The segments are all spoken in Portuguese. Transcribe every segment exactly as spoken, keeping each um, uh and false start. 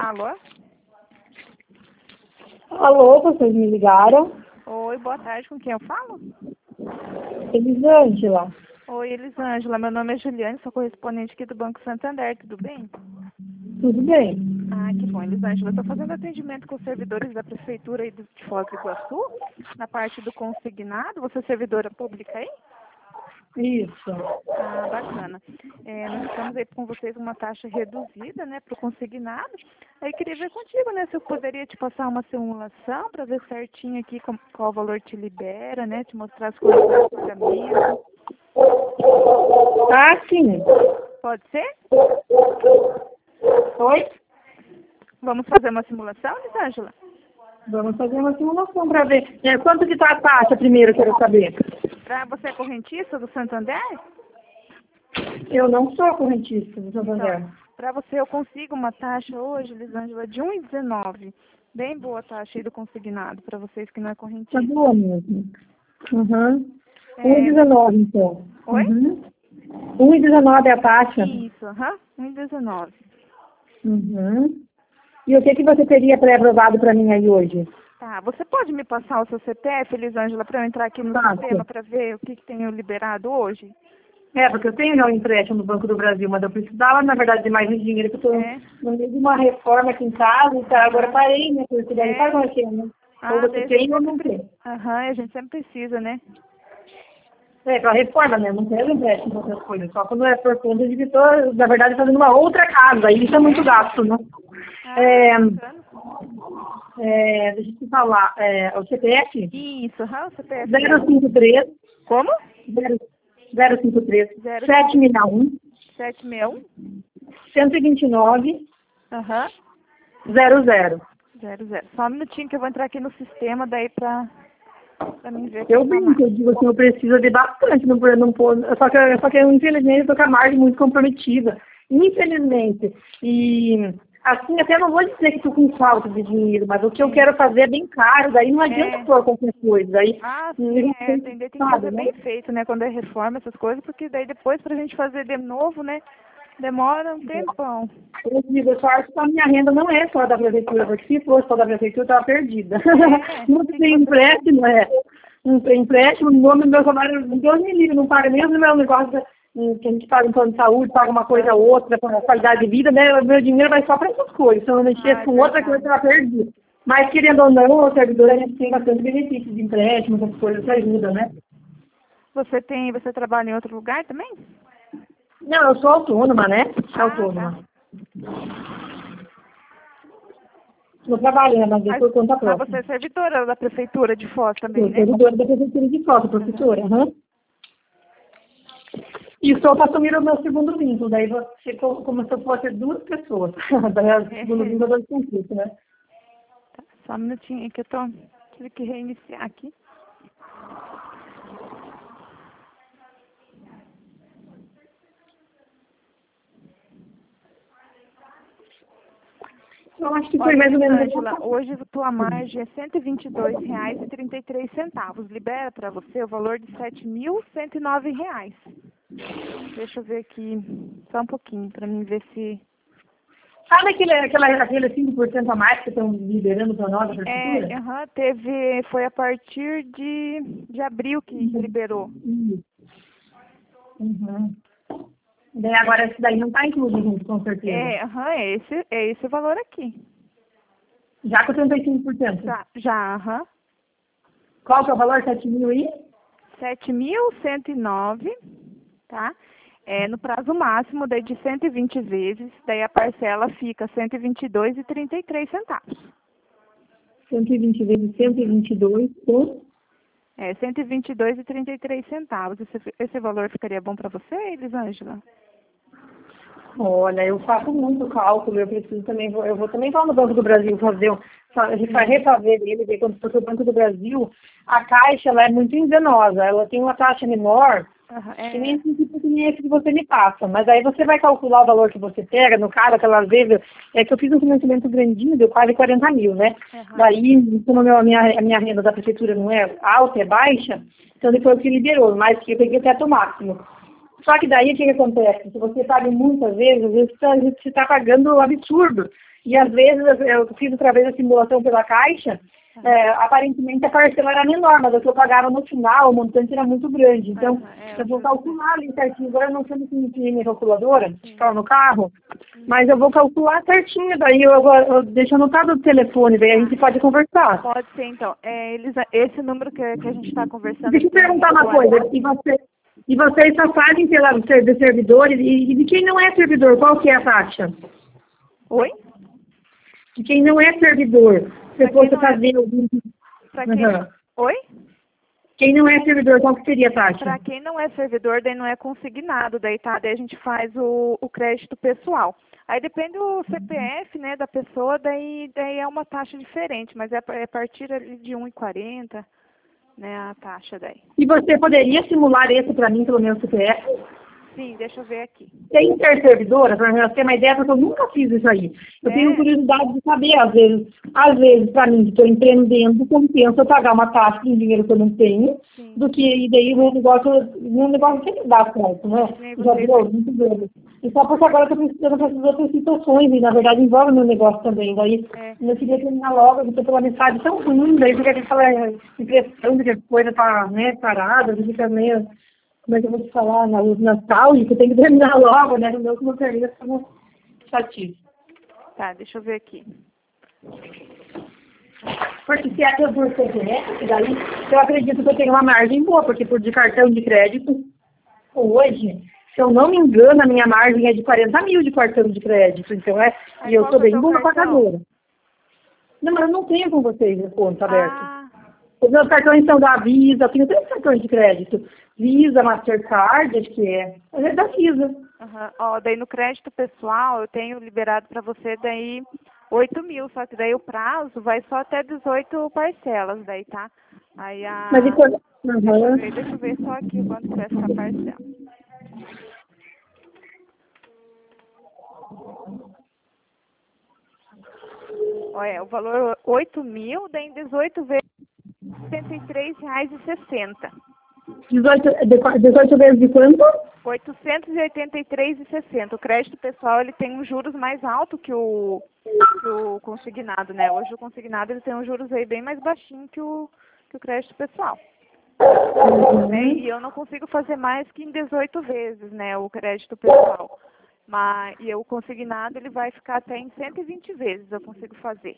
Alô? Alô, vocês me ligaram? Oi, boa tarde, com quem eu falo? Elisângela. Oi, Elisângela, meu nome é Juliane, sou correspondente aqui do Banco Santander, tudo bem? Tudo bem? Ah, que bom, Elisângela. Estou fazendo atendimento com os servidores da Prefeitura aí do- de Foz do Iguaçu, na parte do consignado. Você é servidora pública aí? Isso. Ah, bacana. É, nós estamos aí com vocês uma taxa reduzida, né, para o consignado. Aí queria ver contigo, né, se eu poderia te passar uma simulação para ver certinho aqui com- qual valor te libera, né, te mostrar as condições de pagamento. Tá, sim. Pode ser? Oi? Vamos fazer uma simulação, Elisângela? Vamos fazer uma simulação para ver. É, quanto que tá a taxa primeiro, eu quero saber. Pra você é correntista do Santander? Eu não sou correntista do Santander. Então, para você eu consigo uma taxa hoje, Elisângela, de um vírgula dezenove. Bem boa a taxa aí do consignado, para vocês que não é Tá correntista. boa mesmo. Uhum. É, um vírgula dezenove, então. Oi? Uhum. um vírgula dezenove é a taxa. Isso, aham, um vírgula dezenove. Uhum. E o que, que você teria pré-aprovado para mim aí hoje? Tá, você pode me passar o seu C P F, Elisângela, para eu entrar aqui no Fácil. sistema para ver o que, que tenho liberado hoje? É, porque eu tenho já um empréstimo no Banco do Brasil, mas eu precisava, na verdade, de mais dinheiro, porque eu estou É. no meio de uma reforma aqui em casa, e tá, agora parei, né? Porque daí É. sabe como é que é, né? Ah, Ou você daí a tem gente ou não sempre... tem. Aham, a gente sempre precisa, né? É, para reforma, né? Não tem empréstimo para outras coisas. Só quando é por conta de que estou, na verdade, fazendo uma outra casa. Aí isso é muito gasto, né? Ah, É, bacana. é, deixa eu te falar. É, o C P F Isso, aham, o C P F. zero cinco três Como? zero cinco três Zero sete seis um sete seis um. cento e vinte e nove Aham. zero zero. Zero, zero. Só um minutinho que eu vou entrar aqui no sistema daí pra, pra mim ver Eu se tá brinco, eu digo assim, eu preciso de bastante, não, não, não, só, que, só que eu, infelizmente, estou com a margem muito comprometida. Infelizmente. E, assim, até não vou dizer que estou com falta de dinheiro, mas o que eu quero fazer é bem caro, daí não adianta É. pôr qualquer coisa. Daí, Ah, não sim, é, tem tem, tem que sabe, fazer né? bem feito, né? Quando é reforma, essas coisas, porque daí depois pra gente fazer de novo, né? Demora um tempão. Eu digo, eu só acho que a minha renda não é só da prefeitura, porque se fosse só da prefeitura, eu estava perdida. É, Não tem que tem você... empréstimo, é. Não tem empréstimo, no nome do meu salário, Deus me livre, não paga nem o meu negócio hum, que a gente paga um plano de saúde, paga uma coisa ou outra, com a qualidade de vida, né? O meu dinheiro vai só para essas coisas. Se eu não mexesse Ah, é com outra coisa, eu verdade. estava perdida. Mas, querendo ou não, o servidor, a gente tem bastante benefício de empréstimo, essas coisas que ajudam, né? Você tem, você trabalha em outro lugar também? Não, eu sou autônoma, né? Ah, Autônoma. tá. Estou trabalhando, mas eu Mas, por conta mas própria. você é servidora da prefeitura de Foz também, Sou né? servidora da Prefeitura de Foz, professora. Uhum. E estou para assumir o meu segundo vínculo. Daí você co- começou a ser duas pessoas. Daí o segundo vínculo é dois conflitos, né? Tá, só um minutinho aí que eu tô... Tive que reiniciar aqui. Eu acho que foi Olha, mais ou menos Elisângela, essa. hoje a tua margem é cento e vinte e dois reais e trinta e três centavos. Libera para você o valor de sete mil cento e nove reais. Deixa eu ver aqui só um pouquinho para mim ver se... Sabe aquele, aquela, aquele cinco por cento a mais que estão liberando para nós, a É, Prefeitura? aham, teve... Foi a partir de, de abril que liberou. Uhum. Uhum. Daí agora esse daí não está incluso junto, com certeza. É, aham, é esse, é esse o valor aqui. Já com trinta e cinco por cento. Já, já, aham. Qual que é o valor? sete mil e? sete mil cento e nove, tá? É, no prazo máximo daí de cento e vinte vezes, daí a parcela fica cento e vinte e dois e trinta e três centavos. cento e vinte vezes cento e vinte e dois com... É, cento e vinte e dois e trinta e três centavos. Esse, esse valor ficaria bom para você, Elisângela? Olha, eu faço muito cálculo, eu preciso também, vou- eu vou também lá no Banco do Brasil fazer, um- fa- a gente vai refazer ele, ver quando porque o Banco do Brasil, a Caixa, ela é muito enganosa, ela tem uma taxa menor, Aham, que nem é, esse tipo que nem esse que você me passa, mas aí você vai calcular o valor que você pega, no caso, aquelas vezes, é que eu fiz um financiamento grandinho, deu quase quarenta mil, né? aham. Daí, como a minha, a minha a minha renda da prefeitura não é alta, é baixa, então depois que liberou, mas que eu peguei o teto máximo. Só que daí o que, que acontece? Se você paga muitas vezes, às vezes você está pagando um absurdo. E às vezes eu fiz outra vez a simulação pela Caixa, é, aparentemente a parcela era menor, mas o que eu pagava no final, o montante era muito grande. Então, Ah, é, eu vou calcular ali certinho. Agora eu não sei se tinha minha calculadora, que estava no carro, mas eu vou calcular certinho, daí eu, eu, eu deixo anotado o telefone, daí a gente pode conversar. Pode ser, então. É, Elisa, esse número que, que a gente está conversando... Deixa eu perguntar uma coisa, e, você, e vocês só fazem pela, de servidores, e, e de quem não é servidor, qual que é a taxa? Oi? De quem não é servidor, se fosse fazer algum... Pra quem... Uhum. Oi? Quem não é servidor, qual que seria a taxa? Para quem não é servidor, daí não é consignado, daí tá, daí a gente faz o, o crédito pessoal. Aí depende do C P F, né, da pessoa, daí, daí é uma taxa diferente, mas é a é a partir ali de um e quarenta, né, a taxa daí. E você poderia simular esse para mim pelo meu C P F? Sim, deixa eu ver aqui. Tem servidora, para eu ter uma ideia, porque eu nunca fiz isso aí. Eu É. tenho curiosidade de saber, às vezes, às vezes, para mim, que estou empreendendo, compensa eu pagar uma taxa de dinheiro que eu não tenho, Sim. do que, e daí o meu negócio, o meu negócio sempre dá certo, né? Sim, Já você- virou muito grande. E só porque agora eu estou precisando fazer outras situações, e na verdade envolve o meu negócio também. Daí É. eu queria terminar logo, eu estou pela mensagem tão ruim, daí fica aquela impressão de que a coisa está, né, parada, fica meio... Como é que eu vou te falar? Na luz nostálgica, tem que terminar logo, né? No meu que não termina, fica uma chatice. Tá, deixa eu ver aqui. Porque se é que eu por C P F, daí eu acredito que eu tenho uma margem boa, porque por de cartão de crédito, hoje, se eu não me engano, a minha margem é de quarenta mil de cartão de crédito. Então é, Aí, e eu qual sou que é o bem teu boa cartão? pagadora. Não, mas eu não tenho com vocês a conta aberta. Ah, Os meus cartões são da Visa, eu tenho três cartões de crédito. Visa, Mastercard, acho que é. É da Visa. aham. Ó, daí no crédito pessoal eu tenho liberado para você daí oito mil, só que daí o prazo vai só até dezoito parcelas daí, tá? Aí a... Mas e quando... Deixa eu Uhum. ver, deixa eu ver só aqui quanto que é essa parcela. Olha, o valor oito mil, daí em dezoito vezes cento e três reais e sessenta. dezoito, de- dezoito vezes de quanto? oitocentos e oitenta e três e sessenta. O crédito pessoal ele tem um juros mais alto que o, que o consignado, né? Hoje o consignado ele tem um juros aí bem mais baixinho que o, que o crédito pessoal. Né? E eu não consigo fazer mais que em dezoito vezes, né? O crédito pessoal. Mas, e o consignado ele vai ficar até em cento e vinte vezes eu consigo fazer.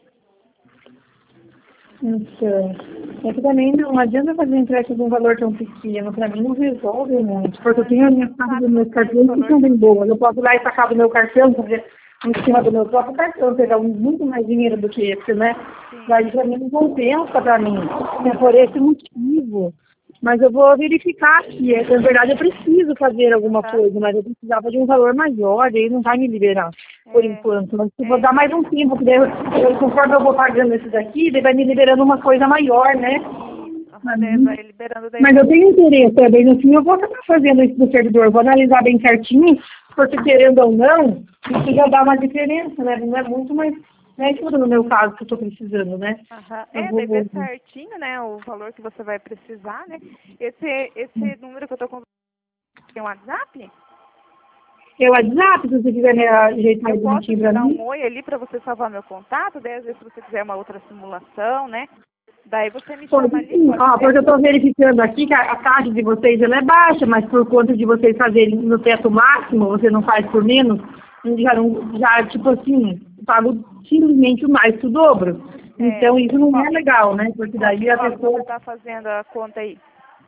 Então, é que também não adianta fazer empréstimo de um valor tão pequeno, para mim não resolve muito, porque eu tenho a minha carta dos meus cartões que são bem boas. Eu posso ir lá e sacar do meu cartão, fazer em cima do meu próprio cartão, pegar um- muito mais dinheiro do que esse, né? Daí para mim não compensa para mim. É por esse motivo. Mas eu vou verificar aqui. É, na verdade eu preciso fazer alguma coisa, mas eu precisava de um valor maior, daí não vai me liberar por É. enquanto. Mas eu vou dar mais um tempo, porque daí eu, eu, conforme eu vou pagando esses aqui, daí vai me liberando uma coisa maior, né? Aham, daí vai liberando daí. Mas eu tenho interesse também, no fim eu vou acabar fazendo isso do servidor, eu vou analisar bem certinho, porque querendo ou não, isso já dá uma diferença, né? Não é muito, mas não é tudo no meu caso que eu estou precisando, né? Aham. Eu É, vou- daí ver certinho, né, o valor que você vai precisar, né? Esse, esse número que eu tô com tem um WhatsApp? Eu WhatsApp, se você quiser me ajeitar Eu posso te bonitinho pra dar mim. um oi ali para você salvar meu contato, daí às vezes se você quiser uma outra simulação, né? Daí você me chama Pode ali, sim. pode Ah, ser? porque eu estou verificando aqui que a, a taxa de vocês ela é baixa, mas por conta de vocês fazerem no teto máximo, você não faz por menos, já, não, já tipo assim, pago simplesmente o mais que o dobro. É. Então isso não é legal, né? Porque daí a Qual pessoa... você tá fazendo a conta aí?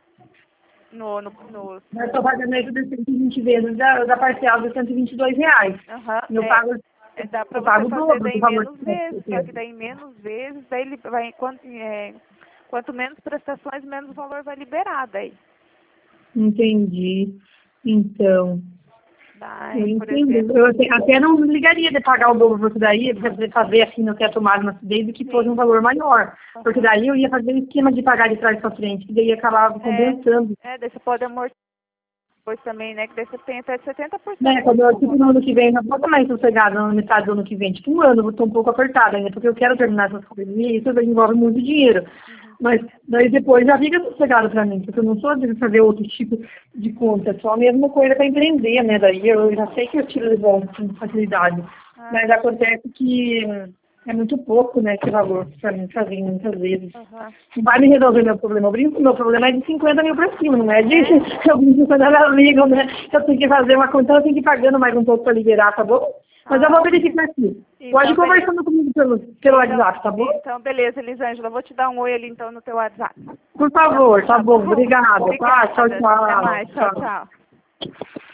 No, no, no... Eu estou pagando aí de cento e vinte vezes da, da parcial de cento e vinte e dois reais. Aham, Eu é. pago, É, dá para eu você pago o fazer dobro daí do valor menos que vezes, você só que daí menos vezes, daí ele vai, quanto, é, quanto menos prestações, menos valor vai liberar daí. Entendi. Então... Eu Daí, por entendo. exemplo, Eu até, até não ligaria de pagar o dobro porque daí, fazer, fazer assim no teto máximo desde que fosse um valor maior. Porque daí eu ia fazer o esquema de pagar de trás para frente, que daí acabava compensando. É, é, daí você pode amortizar depois também, né? Que daí você tem até setenta por cento. Né, quando eu, tipo, no ano que vem, eu vou estar mais sossegada na metade do ano que vem. Tipo, um ano, eu estou um pouco apertada ainda, porque eu quero terminar essas coisas e isso envolve muito dinheiro. Mas daí depois já fica sossegado para mim, porque eu não sou de fazer outro tipo de conta, é só a mesma coisa para empreender, né? Daí eu já sei que eu tiro de volta com facilidade. Mas acontece que é muito pouco, né, esse valor para mim fazer muitas vezes. Uhum. Não vai me resolver meu problema. Eu brinco, meu problema é de cinquenta mil para cima, não é de... Eu brinco quando elas ligam, né? Eu tenho que fazer uma conta, eu tenho que ir pagando mais um pouco para liberar, tá bom? Mas ah, eu vou verificar aqui. Então, Pode ir conversando comigo pelo, pelo então, WhatsApp, tá bom? Então, beleza, Elisângela. Eu vou te dar um oi ali, então, no teu WhatsApp. Por favor, tá, tá bom. Obrigada. Obrigada. Tá? Tchau, tchau. Até mais. Tchau, tchau. tchau.